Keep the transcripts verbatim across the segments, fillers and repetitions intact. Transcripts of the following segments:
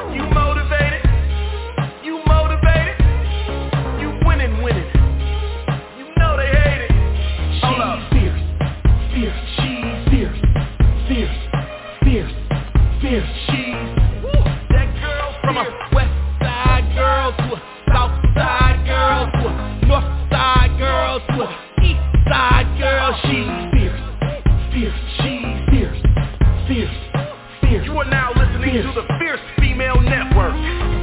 You motivated? You motivated? You winning, winning. You know they hate it. Hold up. Fierce, fierce, she's fierce, fierce, fierce, fierce, she's woo. That girl from a west side girl to a south side girl to a north side girl to a east side girl. She's fierce, fierce, she's fierce, fierce, fierce. You are now listening fierce. To the Fierce Female Network.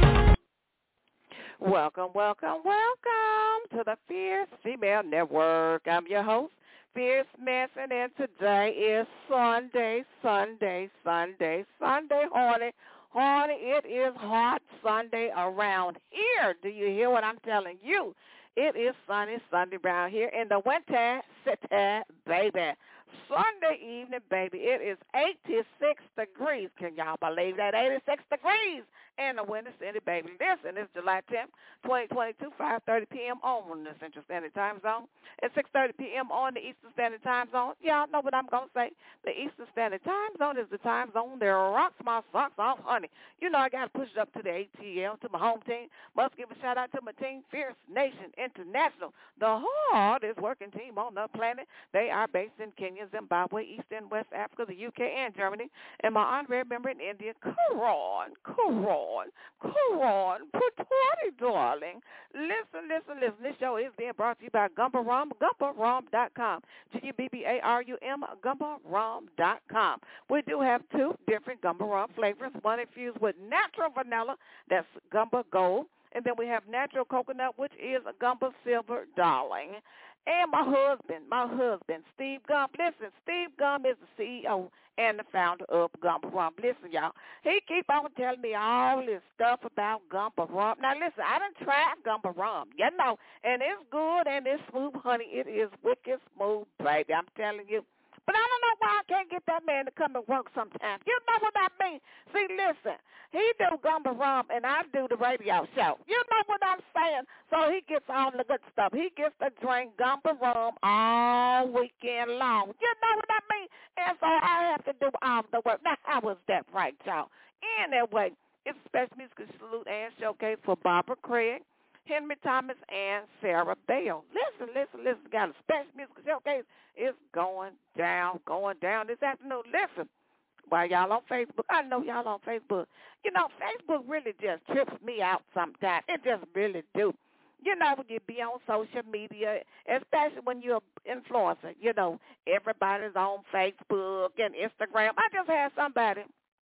Welcome, welcome, welcome to the Fierce Female Network. I'm your host, Fierce Manson, and today is Sunday, Sunday, Sunday, Sunday, honey. Honey, it is hot Sunday around here. Do you hear what I'm telling you? It is sunny Sunday around here in the winter city, baby. Sunday evening, baby. It is eighty-six degrees. Can y'all believe that? eighty-six degrees in the winter city, baby. Listen, it's July tenth, twenty twenty-two, five thirty p.m. on the Central Standard Time Zone. At six thirty p.m. on the Eastern Standard Time Zone. Y'all know what I'm going to say. The Eastern Standard Time Zone is the time zone that rocks my socks off, honey. You know I got to push it up to the A T L, to my home team. Must give a shout-out to my team, Fierce Nation International, the hardest working team on the planet. They are based in Kenya, Zimbabwe, East and West Africa, the U K, and Germany. And my honorary member in India, Karan, Karan, Karan, Putwari, darling. Listen, listen, listen. This show is being brought to you by Gumba Rum, gumba rum dot com. G U B B A R U M, gumba rum dot com. We do have two different Gumba Rum flavors. One infused with natural vanilla, that's Gumba Gold. And then we have natural coconut, which is a Gumba Silver, darling. And my husband, my husband, Steve Gump. Listen, Steve Gump is the C E O and the founder of Gumba Rum. Listen, y'all, he keep on telling me all this stuff about Gumba Rum. Now, listen, I done tried Gumba Rum, you know, and it's good and it's smooth, honey. It is wicked smooth, baby. I'm telling you. But I don't know why I can't get that man to come and work sometimes. You know what I mean? See, listen, he do Gumba Rum, and I do the radio show. You know what I'm saying? So he gets all the good stuff. He gets to drink Gumba Rum all weekend long. You know what I mean? And so I have to do all the work. Now, how was that right, y'all? Anyway, it's a special musical salute and showcase for Barbara Craig, Henry Thomas, and Sarah Bell. Listen, listen, listen. Got a special musical showcase. It's going down, going down this afternoon. Listen, while y'all on Facebook, I know y'all on Facebook. You know, Facebook really just trips me out sometimes. It just really do. You know, when you be on social media, especially when you're an influencer, you know, everybody's on Facebook and Instagram. I just had somebody.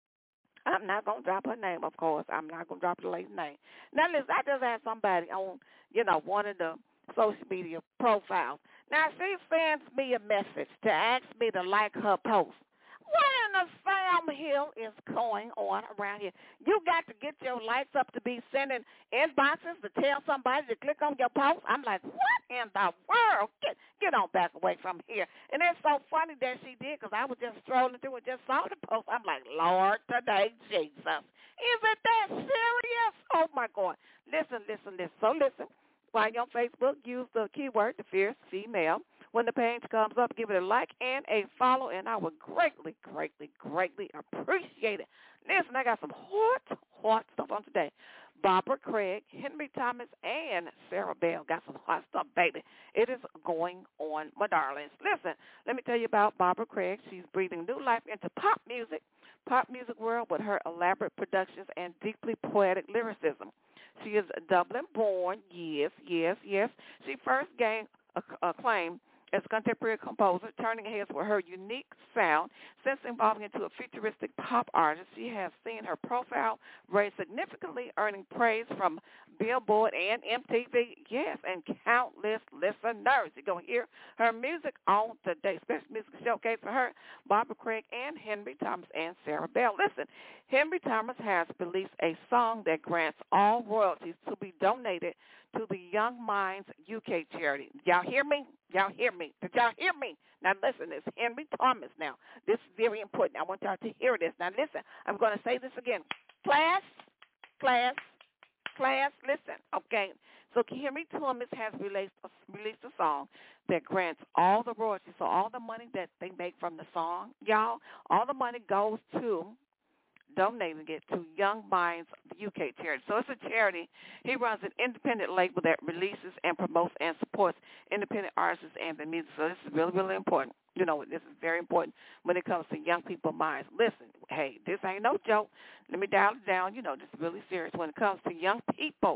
I'm not going to drop her name, of course. I'm not going to drop the lady's name. Now, listen, I just had somebody on, you know, one of the social media profiles. Now, she sends me a message to ask me to like her post. What in the Sam Hill is going on around here? You got to get your likes up to be sending inboxes to tell somebody to click on your post. I'm like, what in the world? Get get on back away from here. And it's so funny that she did because I was just strolling through and just saw the post. I'm like, Lord, today, Jesus. Is it that serious? Oh, my God. Listen, listen, listen. So listen. While you're on Facebook, use the keyword, the Fierce Female. When the page comes up, give it a like and a follow, and I would greatly, greatly, greatly appreciate it. Listen, I got some hot, hot stuff on today. Barbara Craig, Henry Thomas, and Sarah Bell got some hot stuff, baby. It is going on, my darlings. Listen, let me tell you about Barbara Craig. She's breathing new life into pop music, pop music world with her elaborate productions and deeply poetic lyricism. She is Dublin-born, yes, yes, yes. She first gained acclaim as a contemporary composer, turning heads with her unique sound. Since evolving into a futuristic pop artist, she has seen her profile raise significantly, earning praise from Billboard and M T V, yes, and countless listeners. You're going to hear her music on today. Special music showcase for her, Barbara Craig, and Henry Thomas and Sarah Bell. Listen, Henry Thomas has released a song that grants all royalties to be donated to the Young Minds U K charity. Y'all hear me? Y'all hear me? Did y'all hear me? Now listen, it's Henry Thomas now. This is very important. I want y'all to hear this. Now listen, I'm going to say this again. Class, class, class, listen, okay? So Henry Thomas has released a, released a song that grants all the royalties, so all the money that they make from the song, y'all, all the money goes to donating it to Young Minds, the U K charity. So it's a charity. He runs an independent label that releases and promotes and supports independent artists and the music. So this is really, really important. You know, this is very important when it comes to young people's minds. Listen, hey, this ain't no joke. Let me dial it down. You know, this is really serious. When it comes to young people,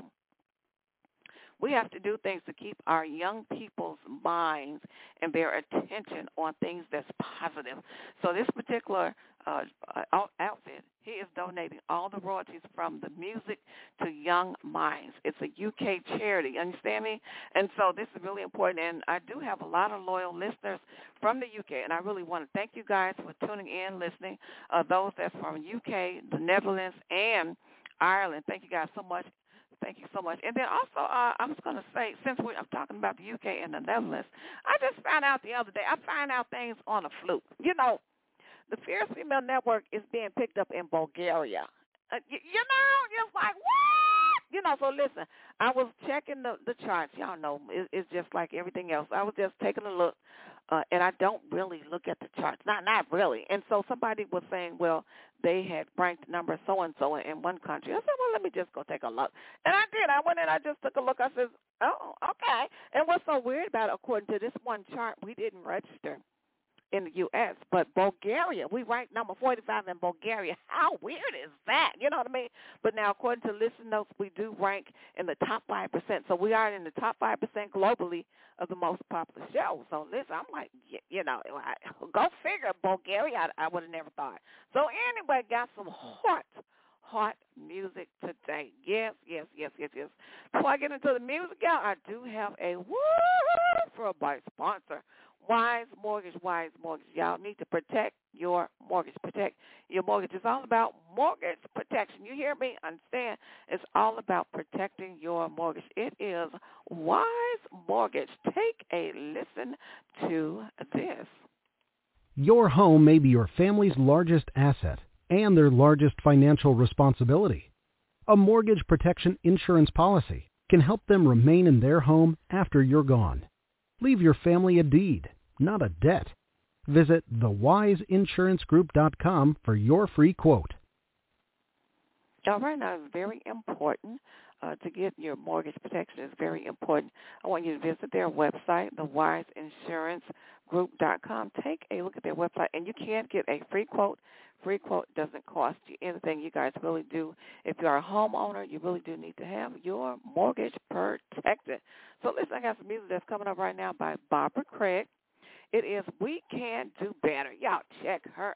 we have to do things to keep our young people's minds and their attention on things that's positive. So this particular uh, outfit, he is donating all the royalties from the music to young minds. It's a U K charity, you understand me? And so this is really important, and I do have a lot of loyal listeners from the U K, and I really want to thank you guys for tuning in, listening, uh, those that's from U K, the Netherlands, and Ireland. Thank you guys so much. Thank you so much. And then also, uh, I was going to say, since we, I'm talking about the U K and the Netherlands, I just found out the other day, I find out things on a fluke. You know, the Fierce Female Network is being picked up in Bulgaria. Uh, you, you know, just like, what? You know, so listen, I was checking the, the charts. Y'all know, it, it's just like everything else. I was just taking a look, uh, and I don't really look at the charts. Not not really. And so somebody was saying, well, they had ranked number so-and-so in one country. I said, well, let me just go take a look. And I did. I went in, I just took a look. I said, oh, okay. And what's so weird about it, according to this one chart, we didn't register in the U S, but Bulgaria, we ranked number forty-five in Bulgaria. How weird is that? You know what I mean? But now, according to Listen Notes, we do rank in the top five percent. So we are in the top five percent globally of the most popular shows. So listen, I'm like, you know, go figure, Bulgaria, I, I would have never thought. So anyway, got some hot, hot music today. Yes, yes, yes, yes, yes. Before I get into the music, y'all, I do have a woo for my sponsor. Wise Mortgage, Wise Mortgage. Y'all need to protect your mortgage. Protect your mortgage. It's all about mortgage protection. You hear me? Understand? It's all about protecting your mortgage. It is Wise Mortgage. Take a listen to this. Your home may be your family's largest asset and their largest financial responsibility. A mortgage protection insurance policy can help them remain in their home after you're gone. Leave your family a deed, not a debt. Visit the wise insurance group dot com for your free quote. All right, now it's very important uh, to get your mortgage protection. It's very important. I want you to visit their website, the wise insurance group dot com. Take a look at their website, and you can get a free quote. Free quote doesn't cost you anything. You guys really do. If you're a homeowner, you really do need to have your mortgage protected. So listen, I got some music that's coming up right now by Barbara Craig. It is We Can Do Better. Y'all check her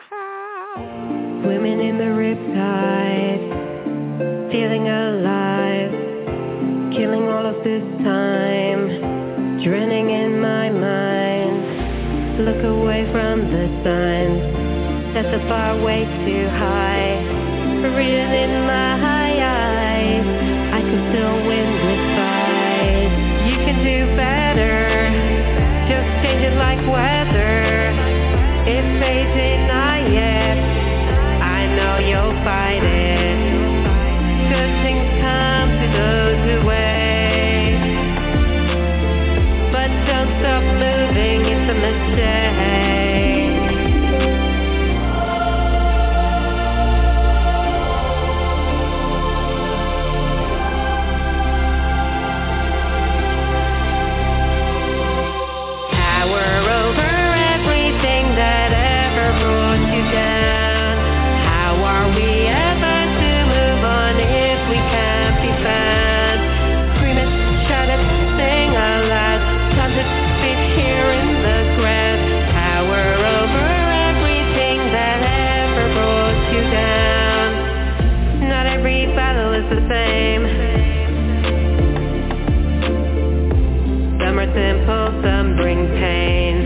out. Swimming in the riptide, feeling alive, killing all of this time, drowning in my mind. Look away from the signs. That's a far way too high. Reading in my eyes, I can still win this fight. You can do better, just change it like weather. If fate deny it, I know you'll fight it. Good things come to those who wait, but don't stop moving, it's a mistake. Simple, some bring pain,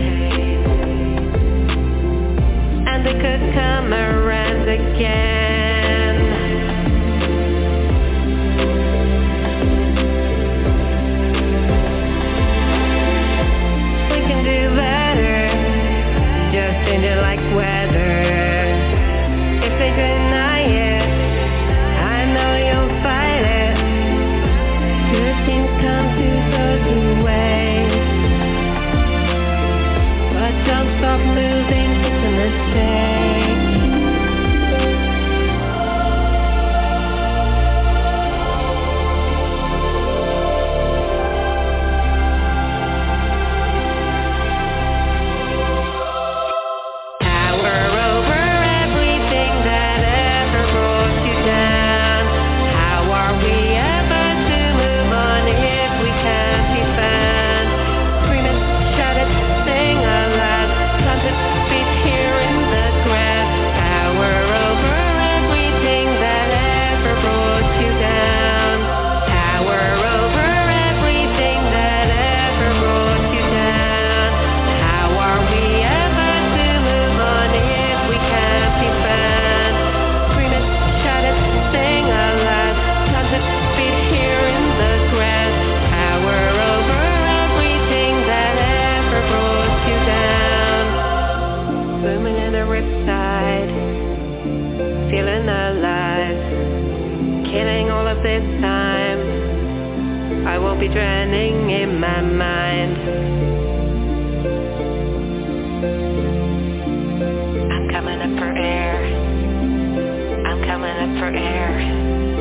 and they could come around again. We can do better, just change it like weather. If they deny it, I know you'll fight it. Good things come to those who wait. Don't stop moving, it's a mistake. of this time, I won't be drowning in my mind. I'm coming up for air. I'm coming up for air.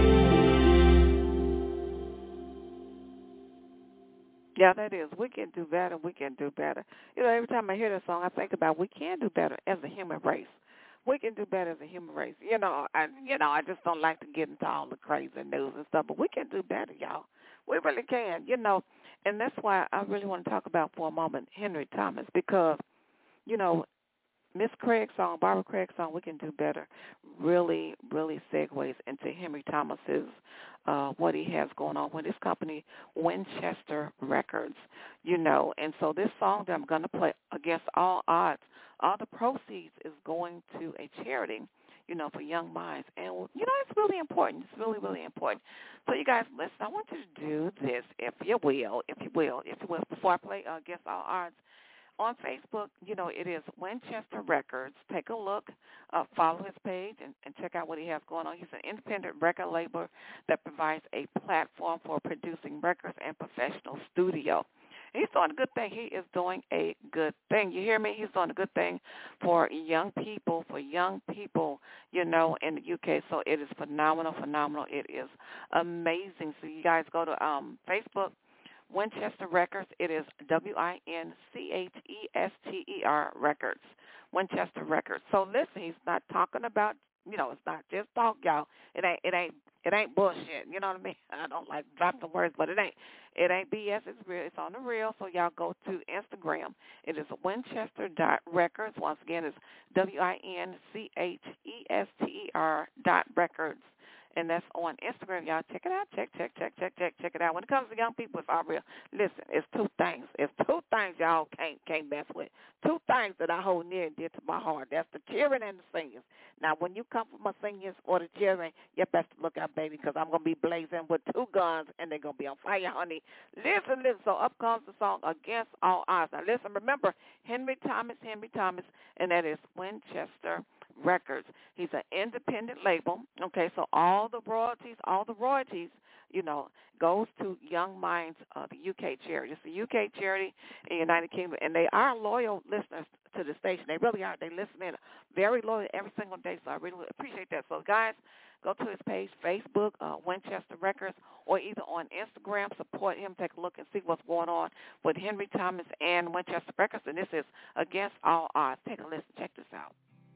Yeah, that is. We can do better. We can do better. You know, every time I hear that song, I think about we can do better as a human race. We can do better as a human race. You know, I you know, I just don't like to get into all the crazy news and stuff, but we can do better, y'all. We really can, you know, and that's why I really want to talk about for a moment Henry Thomas, because, you know, Miss Craig's song, Barbara Craig's song, We Can Do Better, really, really segues into Henry Thomas's, uh, what he has going on with his company, Winchester Records, you know. And so this song that I'm going to play, Against All Odds, all the proceeds is going to a charity, you know, for young minds. And, you know, it's really important. It's really, really important. So, you guys, listen, I want you to do this, if you will, if you will, if you will, before I play uh, Against All Odds. On Facebook, you know, it is Winchester Records. Take a look, uh, follow his page, and, and check out what he has going on. He's an independent record label that provides a platform for producing records and professional studio. He's doing a good thing. He is doing a good thing. You hear me? He's doing a good thing for young people, for young people, you know, in the U K. So it is phenomenal, phenomenal. It is amazing. So you guys go to um, Facebook, Winchester Records. It is W I N C H E S T E R Records, Winchester Records. So listen, he's not talking about, you know, it's not just talk, y'all. It ain't, it ain't, it ain't bullshit. You know what I mean? I don't like drop the words, but it ain't, it ain't B S. It's real. It's on the real. So y'all go to Instagram. It is Winchester dot Records. Once again, it's W I N C H E S T E R dot Records. And that's on Instagram, y'all. Check it out. Check, check, check, check, check, check it out. When it comes to young people, it's all real. Listen, it's two things. It's two things y'all can't can't mess with. Two things that I hold near and dear to my heart. That's the cheering and the singers. Now, when you come from my singers or the cheering, you best look out, baby, because I'm going to be blazing with two guns, and they're going to be on fire, honey. Listen, listen. So up comes the song Against All Odds. Now, listen, remember, Henry Thomas, Henry Thomas, and that is Winchester Records. He's an independent label. Okay, so all the royalties, all the royalties, you know, goes to Young Minds, uh, the U K charity. It's a U K charity in the United Kingdom, and they are loyal listeners to the station. They really are. They listen in very loyal every single day, so I really appreciate that. So, guys, go to his page, Facebook, uh, Winchester Records, or either on Instagram. Support him. Take a look and see what's going on with Henry Thomas and Winchester Records, and this is Against All Odds. Take a listen. Check this out.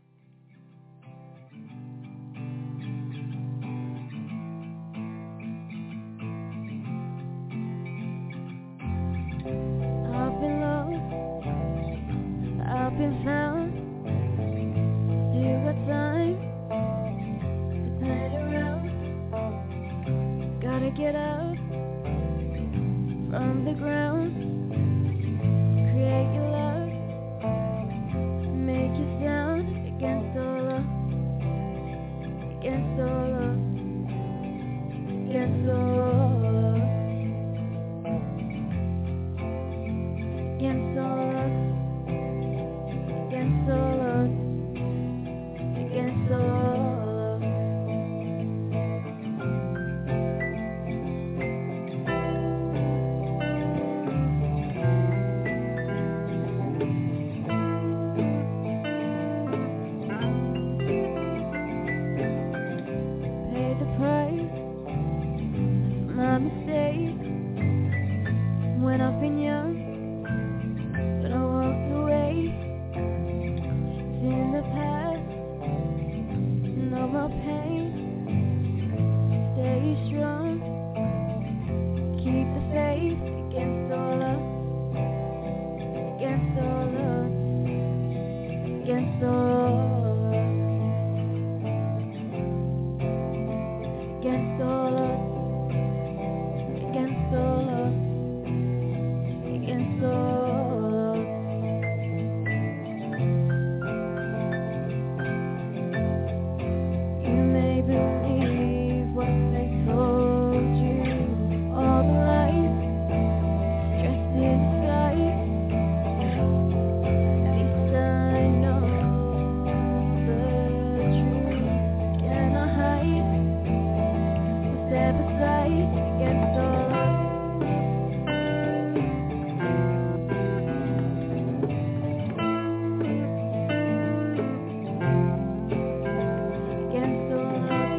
I've been found, still got time to play around. Gotta get up from the ground, create your love, make you sound against all odds, against all odds, against all odds, against all odds. Against all odds, against all odds. Pay the price for my mistakes when I've been young, but I walked away. In the past, no more pain. Stay strong, keep the faith against all odds, against all odds, against all odds, against all odds, against all odds, against all odds. Believe what they told you, all the lies dressed in disguise. At least I know the truth cannot hide. The step aside against all odds. Against all odds.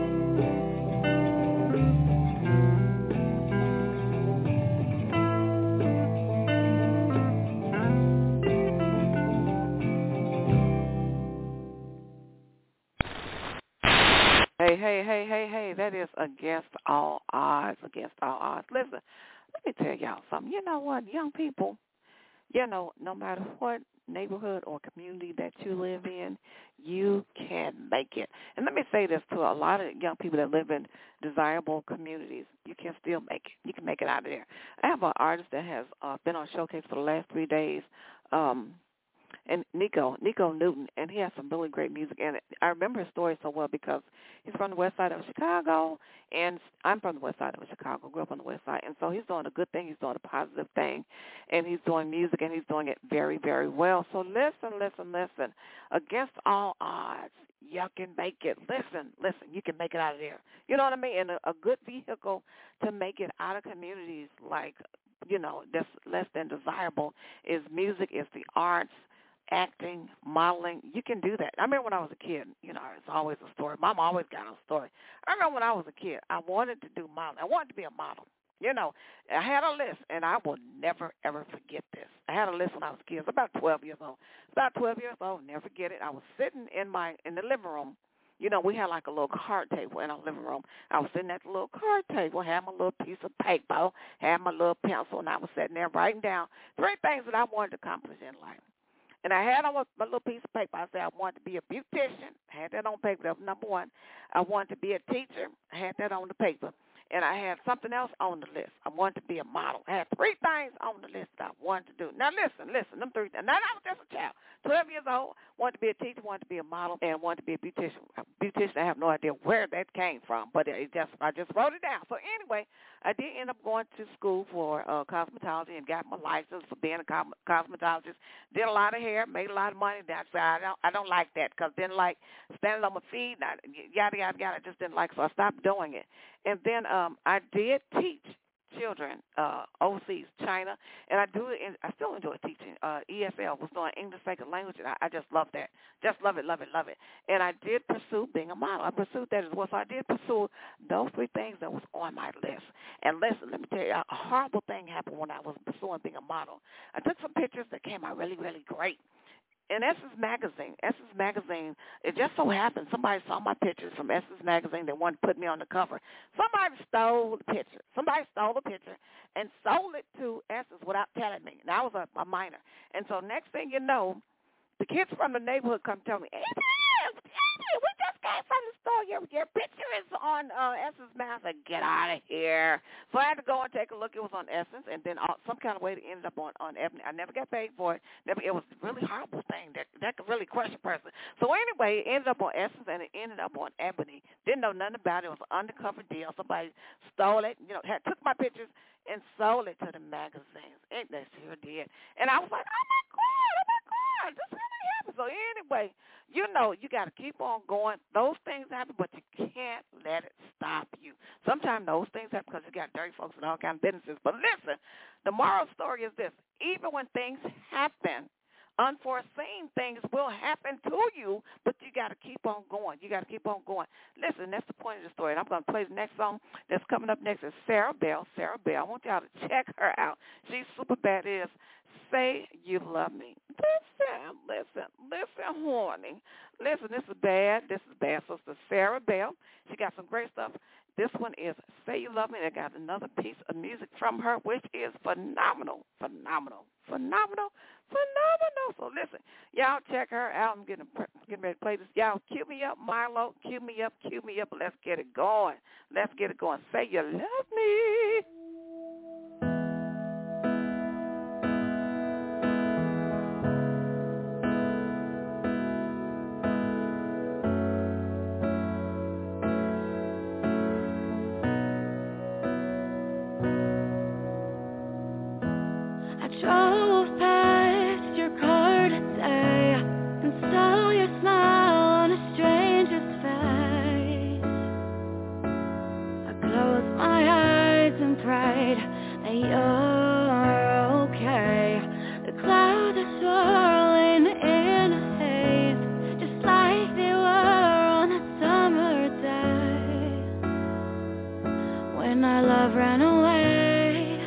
Hey, hey, hey, hey, hey, that is against all odds, against all odds. Listen, let me tell y'all something. You know what, young people, you know, no matter what neighborhood or community that you live in, you can make it. And let me say this to a lot of young people that live in desirable communities. You can still make it. You can make it out of there. I have an artist that has uh, been on Showcase for the last three days, um, and Nico, Nico Newton, and he has some really great music. And I remember his story so well because he's from the west side of Chicago, and I'm from the west side of Chicago, grew up on the west side. And so he's doing a good thing. He's doing a positive thing, and he's doing music, and he's doing it very, very well. So listen, listen, listen. Against all odds, you can make it. Listen, listen, you can make it out of there. You know what I mean? And a, a good vehicle to make it out of communities like, you know, that's less than desirable is music, is the arts, acting, modeling. You can do that. I remember when I was a kid, you know, it's always a story. Mom always got a story. I remember when I was a kid, I wanted to do modeling. I wanted to be a model. You know, I had a list, and I will never, ever forget this. I had a list when I was a kid. I was about twelve years old. About twelve years old, never forget it. I was sitting in my in the living room. You know, we had like a little card table in our living room. I was sitting at the little card table, had my little piece of paper, had my little pencil, and I was sitting there writing down three things that I wanted to accomplish in life. And I had on my little piece of paper, I said I wanted to be a beautician. I had that on paper. That was number one. I wanted to be a teacher. I had that on the paper. And I had something else on the list. I wanted to be a model. I had three things on the list that I wanted to do. Now, listen, listen, them three things. Now, I was just a child, twelve years old, wanted to be a teacher, wanted to be a model, and wanted to be a beautician. A beautician, I have no idea where that came from, but it just I just wrote it down. So anyway, I did end up going to school for uh, cosmetology and got my license for being a cos- cosmetologist. Did a lot of hair, made a lot of money. That's I don't I don't like that because then like standing on my feet, I, yada yada yada. I just didn't like, so I stopped doing it. And then um, I did teach children uh, overseas, China, and I do it. In, I still enjoy teaching. Uh, E S L was doing English second language, and I, I just love that. Just love it, love it, love it. And I did pursue being a model. I pursued that as well. So I did pursue those three things that was on my list. And listen, let me tell you, a horrible thing happened when I was pursuing being a model. I took some pictures that came out really, really great. In Essence Magazine, Essence Magazine, it just so happened somebody saw my pictures from Essence Magazine. They wanted to put me on the cover. Somebody stole the picture. Somebody stole the picture and sold it to Essence without telling me. And I was a, a minor. And so next thing you know, the kids from the neighborhood come tell me, Adrian, Adrian, we just came from the store. Your, your picture is on uh, Essence Magazine. I said, get out of here. So I had to go and take a look. It was on Essence, and then uh, some kind of way it ended up on, on Ebony. I never got paid for it. Never, it was a really horrible thing that, that could really crush a person. So anyway, it ended up on Essence, and it ended up on Ebony. Didn't know nothing about it. It was an undercover deal. Somebody stole it, you know, had, took my pictures and sold it to the magazines. And they sure did. And I was like, oh, my God, oh, my God, this really happened. So anyway, you know, you got to keep on going. Those things happen, but you can't let it stop you. Sometimes those things happen because you got dirty folks and all kinds of businesses. But listen, the moral story is this. Even when things happen, unforeseen things will happen to you, but you got to keep on going. You got to keep on going. Listen, that's the point of the story. And I'm going to play the next song that's coming up next is Sarah Bell. Sarah Bell. I want y'all to check her out. She's super bad. It is Say You Love Me. Listen, listen, listen, horny. Listen, this is bad. This is bad. So it's Sarah Bell. She got some great stuff. This one is Say You Love Me. I got another piece of music from her, which is phenomenal, phenomenal, phenomenal, phenomenal. So listen, y'all check her out. I'm getting, getting ready to play this. Y'all cue me up, Milo. Cue me up, cue me up. Let's get it going. Let's get it going. Say You Love Me. Drove past your car today and saw your smile on a stranger's face. I closed right, that you're okay. The clouds are swirling in a haze, just like they were on a summer day, when our love ran away.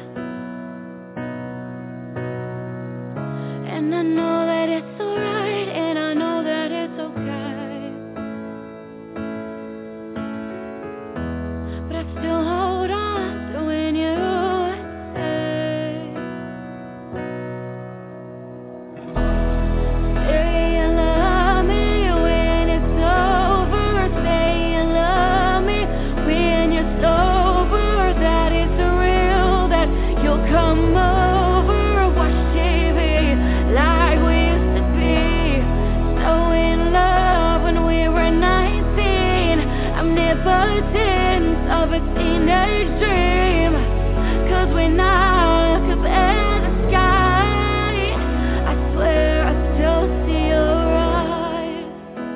And I know that it's alright, and I know that it's okay, but I still hold on to when you say, say you love me when it's over, say you love me when you're sober, that it's real, that you'll come over, watch T V like we used to be, so in love when we were nineteen, omnipotence of a teenage dream. Cause when I look up at the sky, I swear I still see your eyes.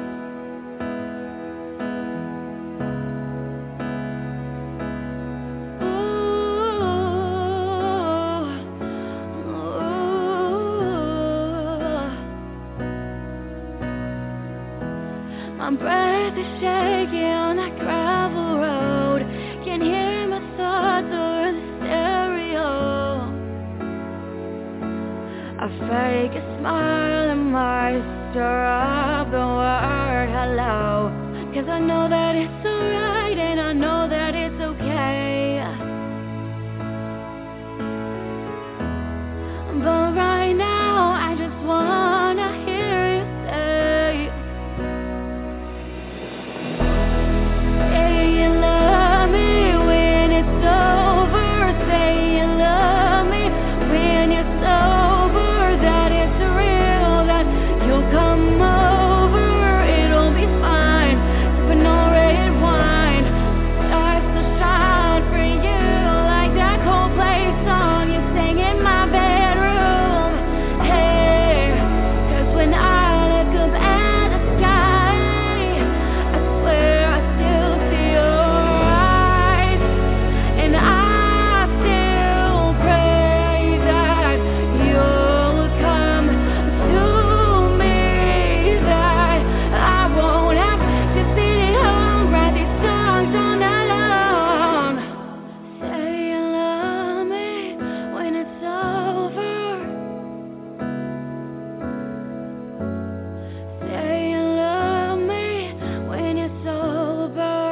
Ooh, ooh. My breath is shaky on that gravel road. Can hear my thoughts over the stereo. I fake a smile and muster up the word hello. Cause I know that it's alright, and I know that it's okay. But right now I just wanna hear you say, say you love me when it's over, say you love me when you're sober, that it's real, that you'll come over, it'll be fine, sipping on red wine, stars will shine for you, like that Coldplay song you sang in my bedroom. Hey, cause when I look up at the sky, I swear I still see your eyes, and I still pray that you'll come to me, that I won't have to sit at home, write these songs all night long. Say you love me when it's over, say you love me when you're sober.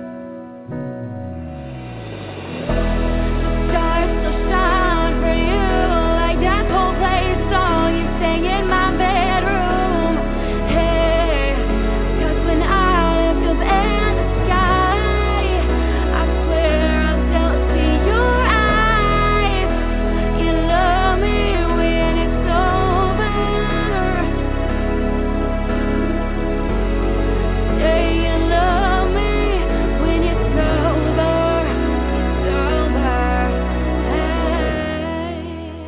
Stars will shine for you, like that Coldplay song you sang in my bedroom. Hey, cause when I look up at the sky, I swear I still see your eyes. You love me when it's over, say you love me when you're sober, sober. Hey.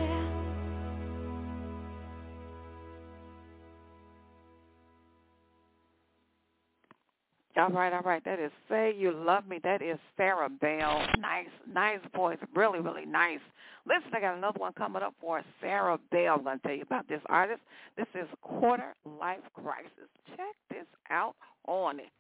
All right, all right. That is Say You Love Me. That is Sarah Bell. Nice, nice voice. Really, really nice. Listen, I got another one coming up for Sarah Bell. I'm going to tell you about this artist. This is Quarter Life Crisis. Check this out on it.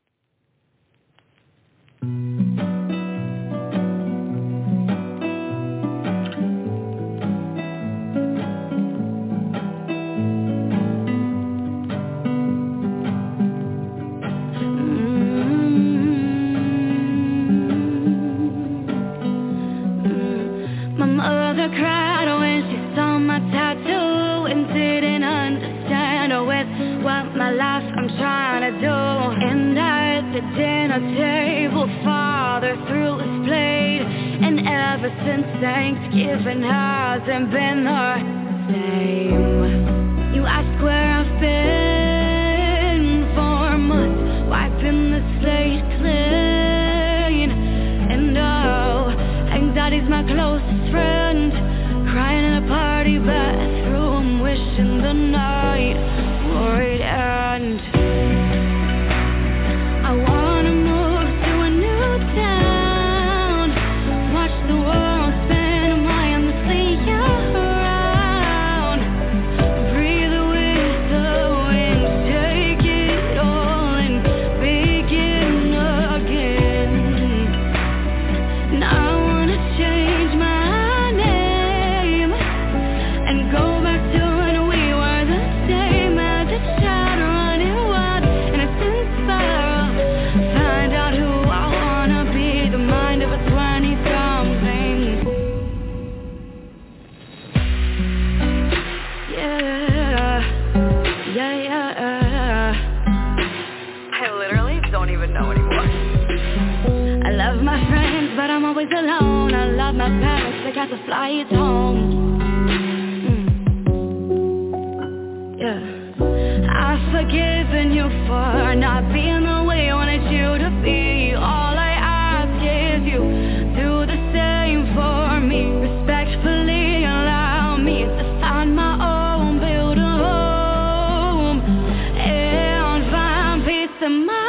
My mother cried when she saw my tattoo and didn't understand with what my life I'm trying to do. And at the dinner table, father threw his plate, and ever since Thanksgiving hasn't been the same. You ask where I've been for months, wiping the slate clean, and oh, anxiety's my closest friend, crying in a party bathroom, wishing the night would end. I wanna move to a new town, watch the world spin always alone. I love my parents, they got the flights home. mm. Yeah, I've forgiven you for not being the way I wanted you to be. All I ask is you do the same for me. Respectfully allow me to find my own, build a home, and find peace in my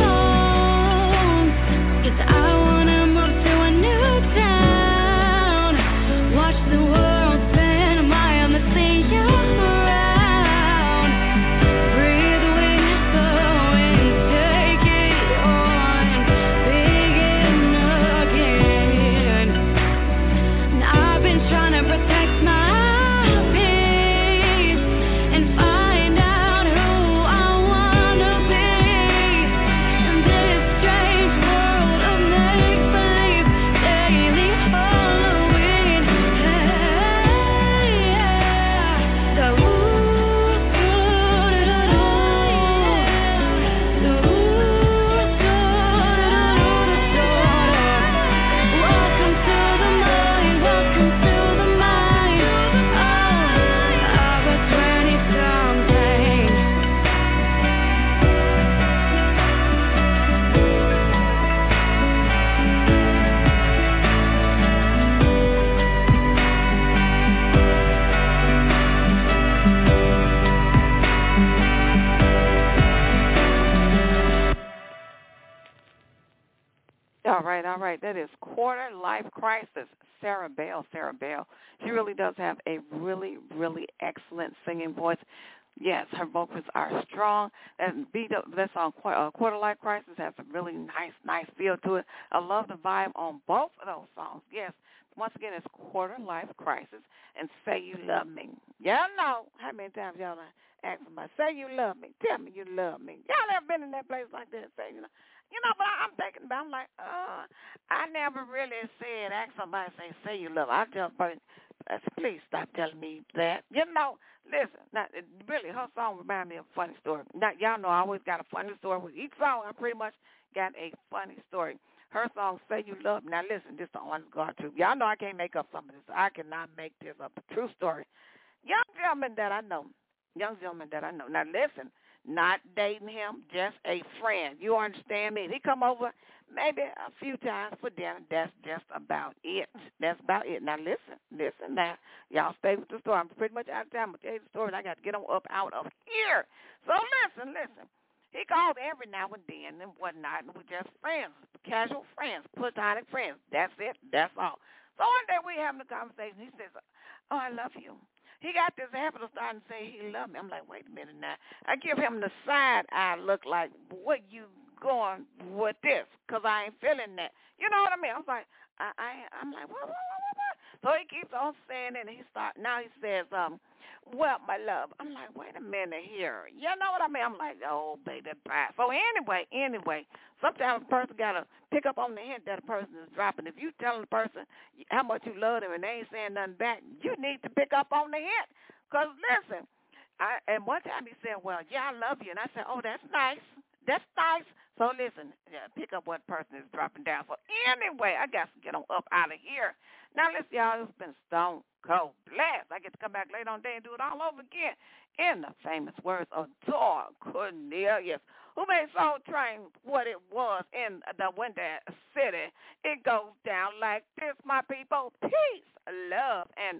All right, that is Quarter Life Crisis, Sarah Bell. Sarah Bell. She really does have a really, really excellent singing voice. Yes, her vocals are strong. And beat up, that song, Quarter Life Crisis, has a really nice, nice feel to it. I love the vibe on both of those songs. Yes, once again, it's Quarter Life Crisis and Say You Love Me. Y'all know how many times y'all ask somebody, say you love me, tell me you love me. Y'all ever been in that place like that? Say, you know, you know, but I'm thinking about, I'm like, uh, I never really said, ask somebody, say, say you love me. I just, but I said, please stop telling me that. You know, listen, now, it, really, her song reminds me of a funny story. Now, y'all know I always got a funny story. With each song, I pretty much got a funny story. Her song, Say You Love Me. Now, listen, this is the honest God truth. Y'all know I can't make up some of this. I cannot make this up. A true story. Young gentleman that I know, young gentleman that I know. Now, listen, not dating him, just a friend. You understand me? He come over maybe a few times for dinner. That's just about it. That's about it. Now, listen, listen now. Y'all stay with the story. I'm pretty much out of time. I'm going to tell you the story, and I got to get on up out of here. So, listen, listen. He called every now and then and whatnot, and we're just friends, casual friends, platonic friends. That's it. That's all. So one day we having a conversation. He says, oh, I love you. He got this habit of starting to say he loved me. I'm like, wait a minute now. I give him the side eye look like, what you going with this? Because I ain't feeling that. You know what I mean? I was like, I, I, I'm like, what, what, what, what? So he keeps on saying it, and he start, now he says, um, well, my love. I'm like, wait a minute here. You know what I mean? I'm like, oh, baby, bye. So anyway, anyway, sometimes a person got to pick up on the hint that a person is dropping. If you telling the person how much you love them and they ain't saying nothing back, you need to pick up on the hint. Because, listen, I, and one time he said, well, yeah, I love you. And I said, oh, that's nice. That's nice. So, listen, yeah, pick up what person is dropping down. So, anyway, I got to get on up out of here. Now, listen, y'all, it's been stone cold blast. I get to come back later on day and do it all over again in the famous words of Dora Cornelius, who made Soul Train what it was in the Windy City. It goes down like this, my people. Peace, love, and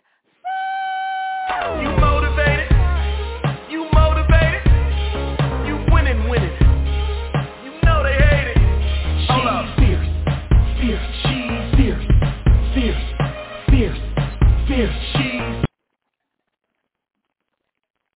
soul. You motivated. You motivated. You winning, winning. You know they hate it. Hold up. Fierce, fierce, she's fierce, fierce, fierce, fierce, she's